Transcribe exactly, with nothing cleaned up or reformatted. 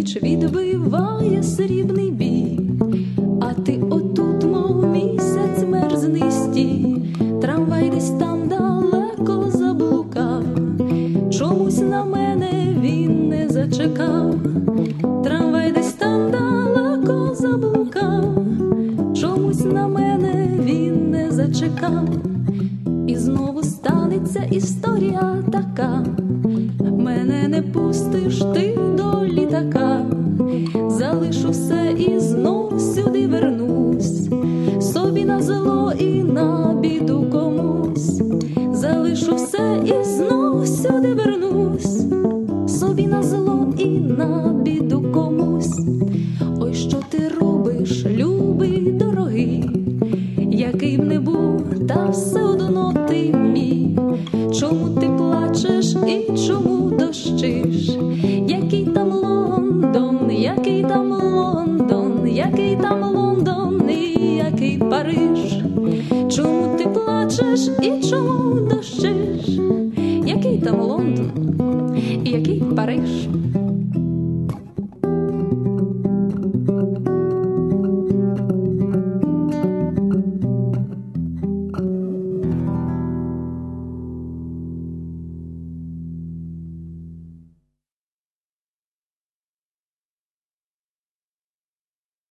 ніч відбиває срібний бій, а ти отут, мов місяць, мерзний стій. Трамвай десь там далеко заблукав, чомусь на мене він не зачекав. Трамвай десь там далеко заблукав, чомусь на мене він не зачекав. І знову станеться історія така: мене не пустиш ти до літака. Залишу все і знов сюди вернусь, собі на зло і на біду комусь. Залишу все і знов сюди вернусь, собі на зло і на біду комусь. Ой, що ти робиш, любий, дорогий, який б не був, та все одно ти мій. Чому ти плачеш і чому дощиш? Який там Лондон, який там Лондон, який там Лондон і який Париж? Чому ти плачеш і чому дощиш? Який там Лондон і який Париж?